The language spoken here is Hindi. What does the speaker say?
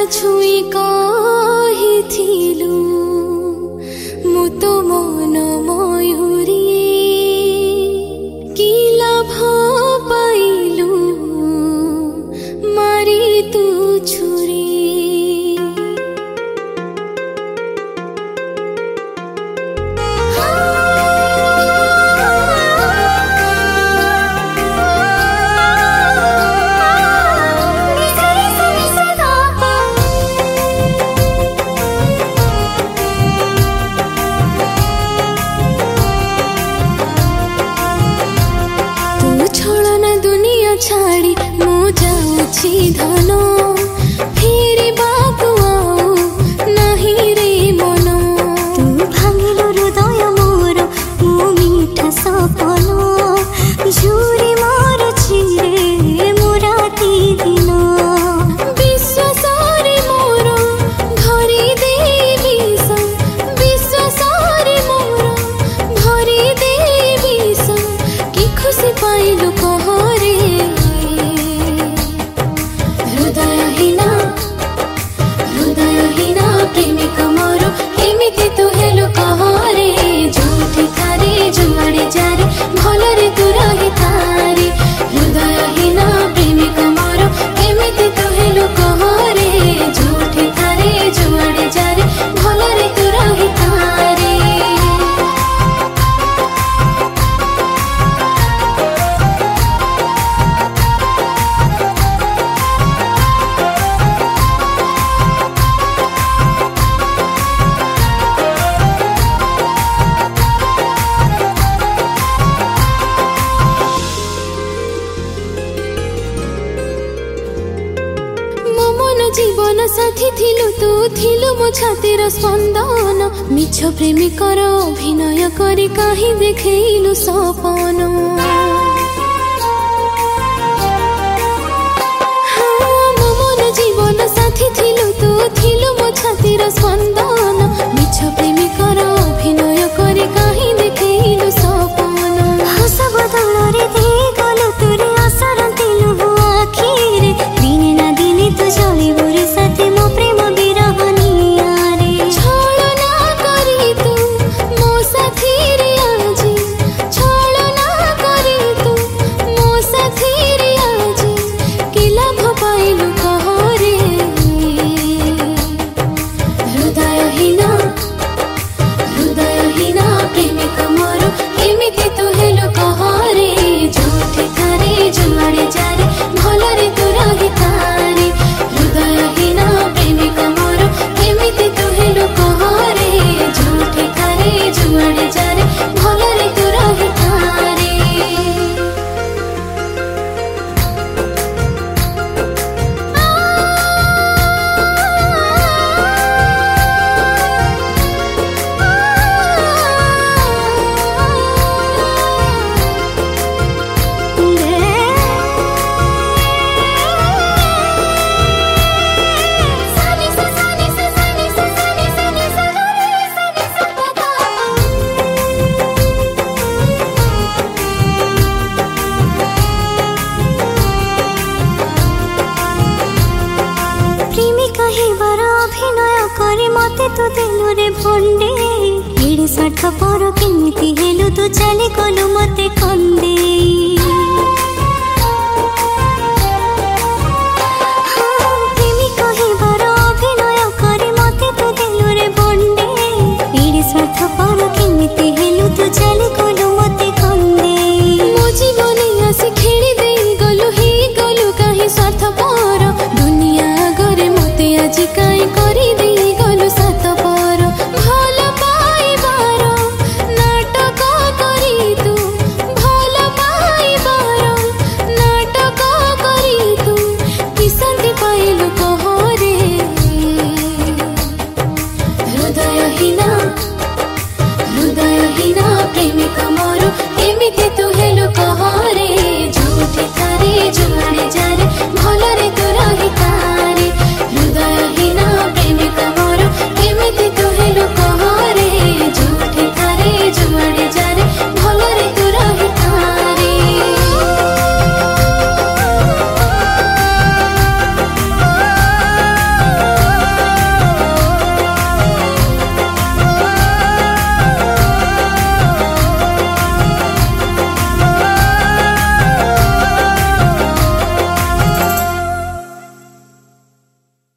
छुई कहिथिलु मु तो मन मयूरी कि लाभ पाइलु मारी तू छुरी। छाड़ी मु जाऊछी धन फेरी बाबू आओ नहीं रे मन। तू भांगिलु हृदय मोर मु मीठा सपन झूरी मोर छिरे मुराती दिन। विश्वास रे मोर भरी देवी विश्वास रे मोर भरी देवी कि खुशी पाइलु कहरे। प्रेमिक मोर केमिति तू हेलु कहरे जोठी थारे जुआड़े जारे भलरे तू रही थारे। हृदयहीन प्रेमिक मोर केमिति तू हेलु कहरे जोठी थारे जुआड़े जारे भलरे तू रही थारे। जीवन साथी थिलु तू थिलु मो छातीर स्पंदन मिछ प्रेमिकर अभिनय करी काहे देखैलु सपन। मो मन जीवन साथी थिलु तू थिलु मो छातीर स्पंदन मिछ प्रेमिकर अभिनय करी काहे देखैलु सपन। हस बदलरे दे गलु तुरे असर तिलु आखिरे दिने ना दिने तू चलिबु रे साथी मो प्रेम बिरहनिया रे। छलना करी तू मो साथी रे आजी छलना करी तू मो साथी रे आजी कि लाभ पाइलु कहरे। हृदयहीन प्रेमिक मोर केमिति तू हेलु कहरे जोठी थारे जुआड़े जारे भलरे तू रही थारे। हृदयहीन प्रेमिक मोर केमिति तू हेलु कहरे जोठी थारे जुआड़े जारे भलरे तू रही थारे। मते तू देलु रे भंडे एड़े साठ पर केमिति हेलु तू चली गलु मते खंडे। प्रेमिक हेबार अभिनय करे मते तू देलु रे भंडे एड़े साठ पर केमिति हेलु तू चली गलु मते खंडे। मो जीवने आसी खेली दे गलु हे गलु काहे स्वार्थ पर दुनिया आगरे मते आजी काहे करी दे गलु साथ पर। भल पाइबार नाटक करी तू भल पाइबार नाटक करी तू कि शांति पाइलु कहरे। हृदयहीन